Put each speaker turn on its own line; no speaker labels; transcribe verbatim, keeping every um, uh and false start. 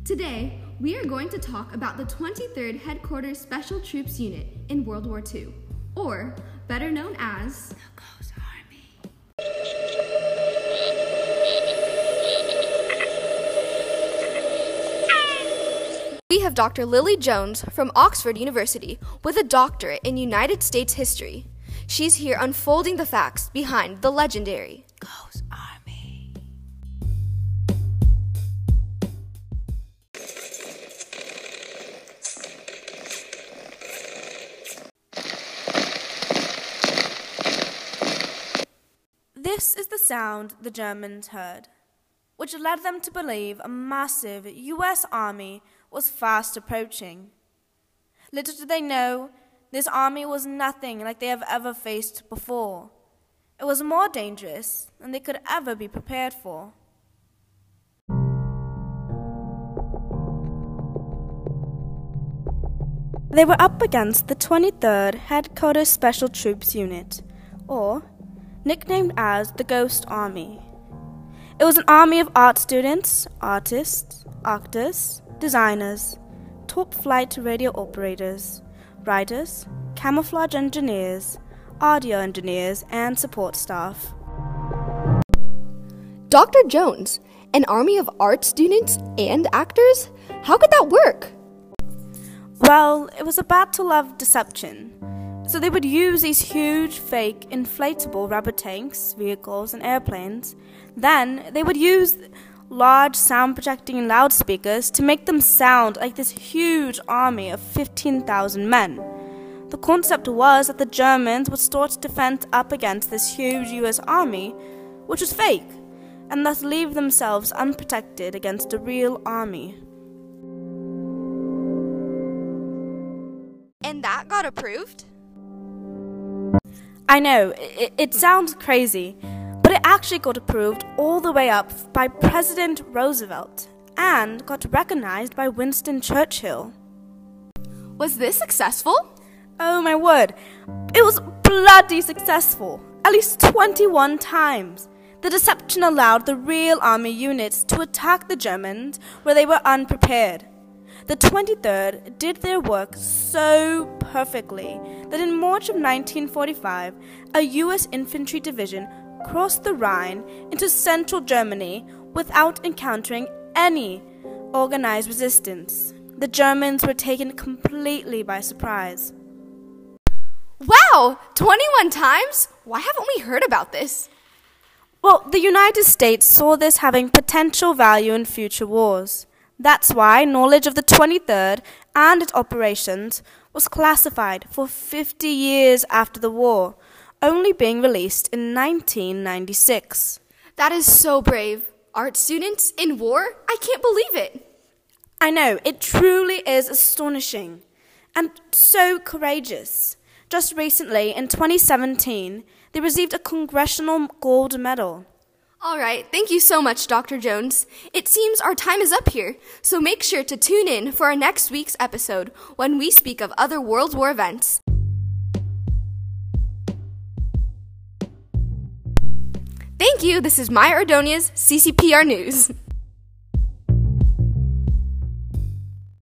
Today, we are going to talk about the twenty-third Headquarters Special Troops Unit in World War Two, or better known as the Ghost Army. We have Doctor Lily Jones from Oxford University with a doctorate in United States history. She's here unfolding the facts behind the legendary Ghost Army.
This is the sound the Germans heard, which led them to believe a massive U S army was fast approaching. Little did they know, this army was nothing like they have ever faced before. It was more dangerous than they could ever be prepared for. They were up against the twenty-third Headquarters Special Troops Unit, or nicknamed as the Ghost Army. It was an army of art students, artists, actors, designers, top-flight radio operators, writers, camouflage engineers, audio engineers, and support staff.
Doctor Jones, an army of art students and actors? How could that work?
Well, it was a battle of deception. So they would use these huge, fake, inflatable rubber tanks, vehicles, and airplanes. Then they would use large sound-projecting loudspeakers to make them sound like this huge army of fifteen thousand men. The concept was that the Germans would start to defend up against this huge U S army, which was fake, and thus leave themselves unprotected against a real army.
And that got approved?
I know, it, it sounds crazy, but it actually got approved all the way up by President Roosevelt and got recognized by Winston Churchill.
Was this successful?
Oh my word, it was bloody successful, at least twenty-one times. The deception allowed the real army units to attack the Germans where they were unprepared. The twenty-third did their work so perfectly that in March of nineteen forty-five, a U S infantry division crossed the Rhine into central Germany without encountering any organized resistance. The Germans were taken completely by surprise.
Wow! twenty-one times? Why haven't we heard about this?
Well, the United States saw this having potential value in future wars. That's why knowledge of the twenty-third and its operations was classified for fifty years after the war, only being released in nineteen ninety-six.
That is so brave. Art students in war? I can't believe it.
I know, it truly is astonishing and so courageous. Just recently, in twenty seventeen, they received a Congressional Gold Medal.
All right, thank you so much, Doctor Jones. It seems our time is up here, so make sure to tune in for our next week's episode when we speak of other World War events. Thank you. This is Maya Ordonez, C C P R News.